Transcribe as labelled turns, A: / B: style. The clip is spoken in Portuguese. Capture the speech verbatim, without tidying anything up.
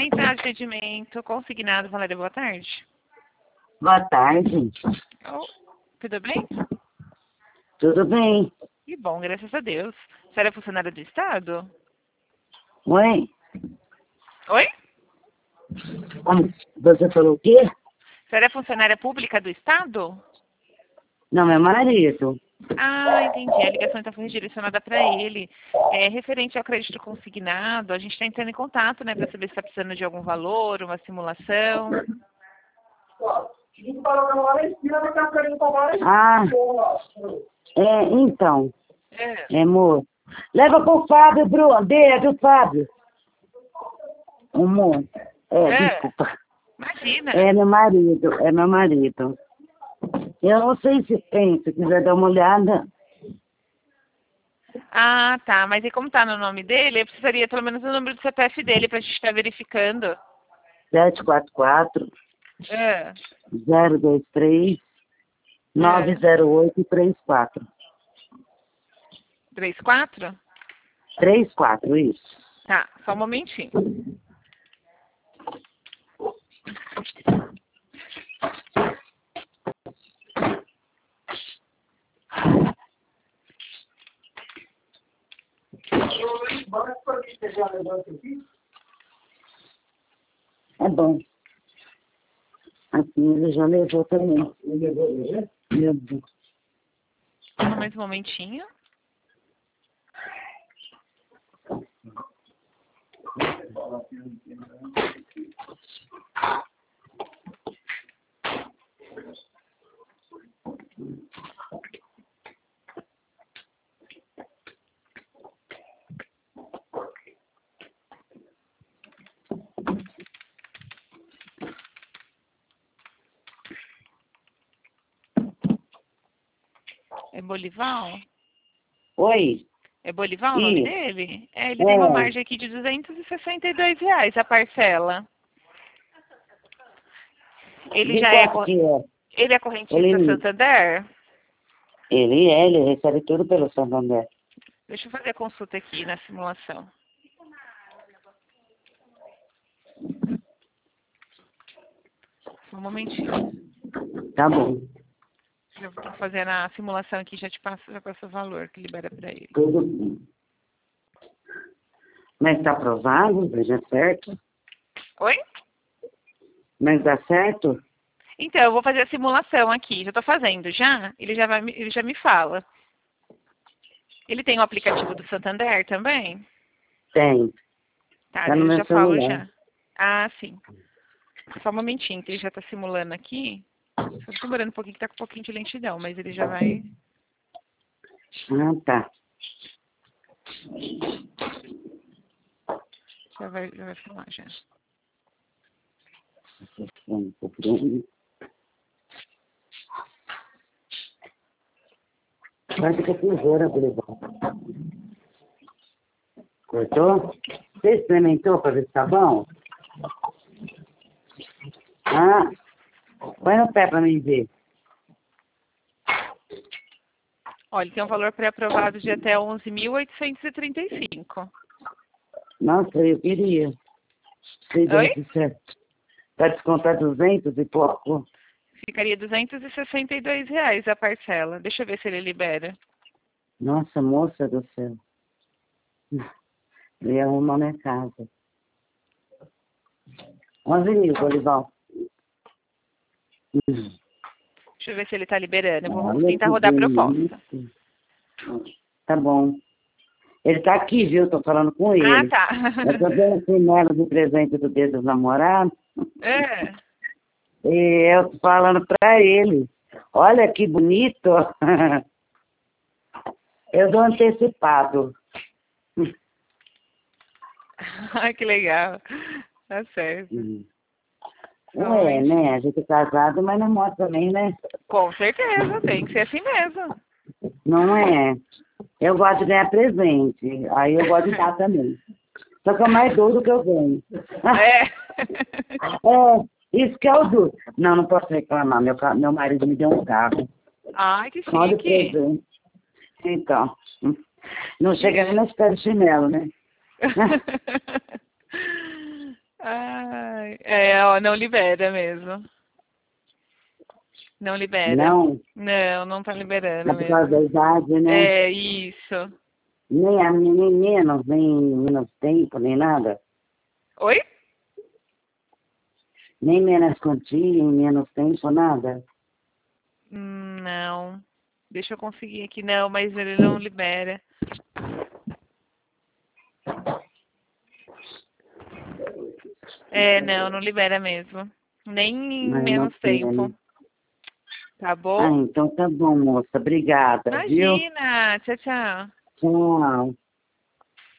A: Central de atendimento consignado, Valéria, boa tarde.
B: Boa tarde.
A: Oh, tudo bem?
B: Tudo bem?
A: Que bom, graças a Deus. A senhora é funcionária do Estado?
B: Oi?
A: Oi?
B: Como? Você falou o quê?
A: A senhora é funcionária pública do Estado?
B: Não, meu marido.
A: Ah, entendi. A ligação então foi redirecionada para ele. É, referente ao crédito consignado, a gente está entrando em contato, né, para saber se está precisando de algum valor, uma simulação.
B: Ah, é, então.
A: É.
B: É, amor. Leva pro Fábio, Bruno. Dê, é do Fábio. Amor. É,
A: É.
B: desculpa.
A: Imagina.
B: É meu marido, é meu marido. Eu não sei se tem, se quiser dar uma olhada.
A: Ah, tá. Mas e como tá no nome dele, eu precisaria pelo menos o número do C P F dele para a gente estar verificando.
B: sete quatro quatro,
A: É.
B: zero dois três, nove zero oito três quatro.
A: Três, quatro?
B: três quatro, isso.
A: Tá, só um momentinho.
B: É bom. Assim ele já levou também. Ele levou, já? Levou.
A: Só mais um momentinho. É Bolival?
B: Oi?
A: É Bolival o nome
B: Isso.
A: dele? É, ele
B: É.
A: tem uma margem aqui de duzentos e sessenta e dois reais a parcela. Ele
B: De
A: já é,
B: quanto que é?
A: ele é correntista
B: Ele,
A: Santander?
B: ele é, ele recebe tudo pelo Santander.
A: Deixa eu fazer a consulta aqui na simulação. Só um momentinho.
B: Tá bom.
A: Eu vou fazer a simulação aqui, já te passo, já passo o valor que libera para ele.
B: Tudo bem. Mas tá aprovado? Veja certo?
A: Oi?
B: Mas dá certo?
A: Então, eu vou fazer a simulação aqui. Já estou fazendo, já? Ele já, vai, me- ele já me fala. Ele tem o aplicativo do Santander também?
B: Tem.
A: Tá,
B: Tá no
A: eu
B: meu
A: já falo
B: celular.
A: já. Ah, sim. Só um momentinho, que ele já está simulando aqui. Só tô demorando um pouquinho, que tá com um pouquinho de lentidão, mas ele já vai...
B: Ah, tá.
A: Já vai, já vai falar, já.
B: Um pouquinho. Vai ficar tesoura, Bolivar. Cortou? Você experimentou para ver se tá bom? Ah, põe no pé para mim ver.
A: Olha, tem um valor pré-aprovado de até onze mil oitocentos e trinta e cinco.
B: Nossa, eu queria. Se
A: Oi?
B: desse certo. Vai descontar duzentos e pouco?
A: Ficaria duzentos e sessenta e dois reais a parcela. Deixa eu ver se ele libera.
B: Nossa, moça do céu. Eu ia arrumar minha casa. onze mil, Bolivar. Hum.
A: Deixa eu ver se ele está liberando. Eu vou
B: Olha
A: tentar
B: que
A: rodar a proposta.
B: bonito. Tá bom. Ele tá aqui, viu? Tô falando com
A: Ah,
B: ele.
A: tá.
B: Eu tô dando chinelo de presente do Dia dos Namorados.
A: É.
B: E eu tô falando pra ele. Olha que bonito. Eu dou antecipado.
A: Ai, que legal. Tá certo.
B: Hum.
A: Só um
B: Ué,
A: momentinho.
B: né? A gente é casado, mas não mostra também, né?
A: Com certeza, tem que ser assim mesmo.
B: Não é? Eu gosto de ganhar presente. Aí eu gosto de dar também. Só que é mais duro do que eu ganho.
A: É.
B: É, isso que é o duro. Não, não posso reclamar. Meu, ca- meu marido me deu um carro.
A: Ai, que
B: Olha o
A: chique.
B: presente. Então, não chega nem nos pés do chinelo, né?
A: Ah, É, ó, não libera mesmo. Não libera.
B: Não?
A: Não, não tá liberando
B: É por causa
A: mesmo.
B: da idade, né?
A: É, isso.
B: Nem, a- nem menos, nem menos tempo, nem nada.
A: Oi?
B: Nem menos quantia, nem menos tempo, nada.
A: Hum, Não. Deixa eu conseguir aqui. Não, mas ele não libera. É, não, não libera mesmo. Nem em
B: Mas não
A: menos
B: tem, né?
A: tempo. Tá
B: Ah,
A: bom?
B: então tá bom, moça. Obrigada, viu?
A: Imagina. Tchau, tchau.
B: Tchau.